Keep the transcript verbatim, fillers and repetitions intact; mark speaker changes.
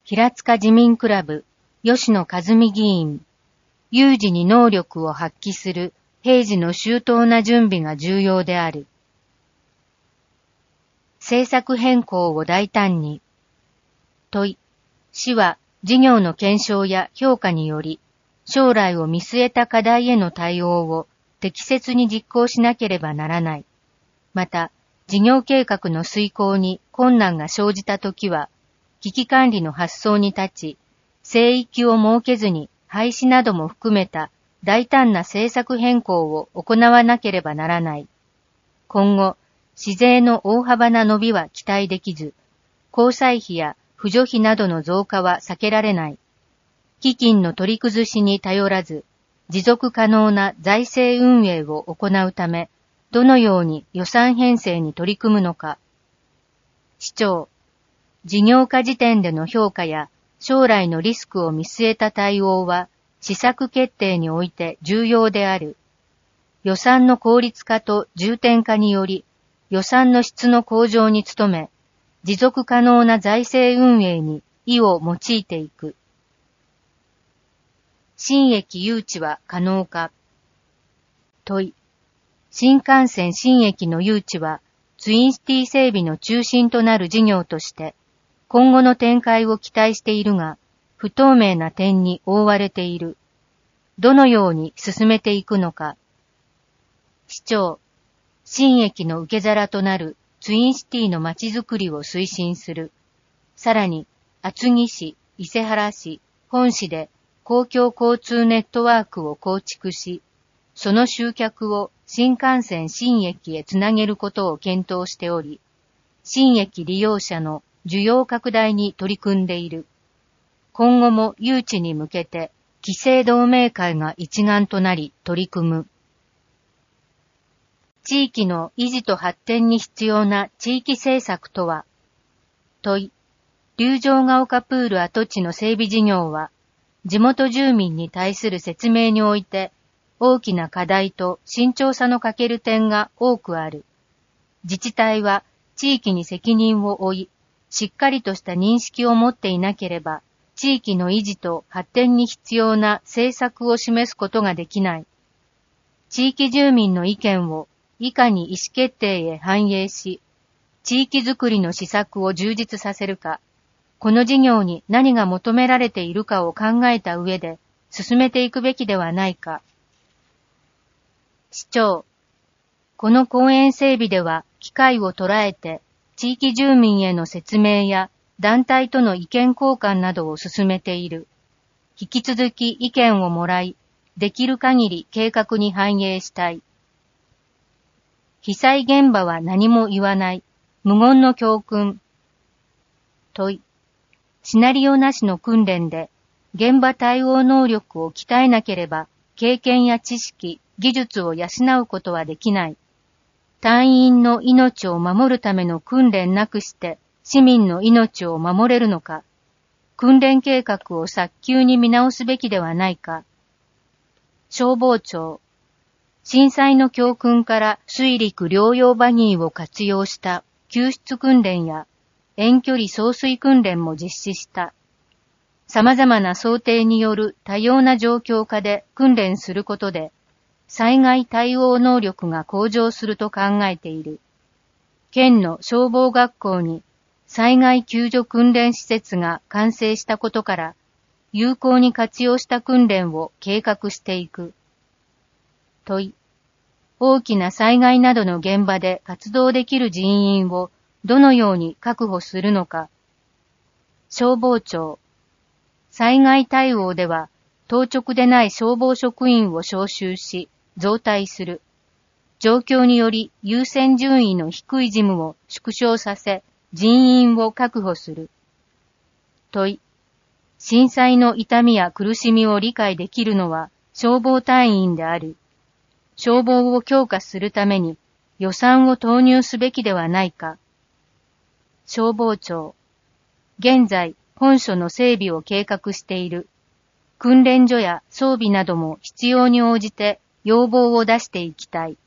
Speaker 1: 平塚自民クラブ、吉野和美議員。有事に能力を発揮する平時の周到な準備が重要である。政策変更を大胆に。問い。市は事業の検証や評価により、将来を見据えた課題への対応を適切に実行しなければならない。また、事業計画の遂行に困難が生じたときは、危機管理の発想に立ち、聖域を設けずに廃止なども含めた大胆な政策変更を行わなければならない。今後、市税の大幅な伸びは期待できず、交際費や扶助費などの増加は避けられない。基金の取り崩しに頼らず、持続可能な財政運営を行うため、どのように予算編成に取り組むのか。市長、事業化時点での評価や将来のリスクを見据えた対応は、施策決定において重要である。予算の効率化と重点化により、予算の質の向上に努め、持続可能な財政運営に意を用いていく。新駅誘致は可能か。問い。新幹線新駅の誘致は、ツインシティ整備の中心となる事業として、今後の展開を期待しているが、不透明な点に覆われている。どのように進めていくのか。市長、新駅の受け皿となるツインシティの街づくりを推進する。さらに、厚木市、伊勢原市、本市で公共交通ネットワークを構築し、その集客を新幹線新駅へつなげることを検討しており、新駅利用者の需要拡大に取り組んでいる。今後も誘致に向けて、期成同盟会が一丸となり取り組む。地域の維持と発展に必要な地域政策とは。問い。竜城ヶ丘プール跡地の整備事業は、地元住民に対する説明において、大きな課題と慎重さの欠ける点が多くある。自治体は地域に責任を負い、しっかりとした認識を持っていなければ、地域の維持と発展に必要な政策を示すことができない。地域住民の意見をいかに意思決定へ反映し、地域づくりの施策を充実させるか、この事業に何が求められているかを考えた上で進めていくべきではないか。市長、この公園整備では機会を捉えて地域住民への説明や団体との意見交換などを進めている。引き続き意見をもらい、できる限り計画に反映したい。被災現場は何も言わない。無言の教訓。問い。シナリオなしの訓練で現場対応能力を鍛えなければ経験や知識、技術を養うことはできない。隊員の命を守るための訓練なくして市民の命を守れるのか。訓練計画を早急に見直すべきではないか。消防庁。震災の教訓から水陸両用バギーを活用した救出訓練や遠距離送水訓練も実施した。様々な想定による多様な状況下で訓練することで、災害対応能力が向上すると考えている。県の消防学校に災害救助訓練施設が完成したことから、有効に活用した訓練を計画していく。問い。大きな災害などの現場で活動できる人員をどのように確保するのか。消防庁。災害対応では、当直でない消防職員を招集し、増隊する。状況により優先順位の低い事務を縮小させ、人員を確保する。問い。震災の痛みや苦しみを理解できるのは消防隊員である。消防を強化するために予算を投入すべきではないか。消防庁。現在、本所の整備を計画している。訓練所や装備なども必要に応じて要望を出していきたい。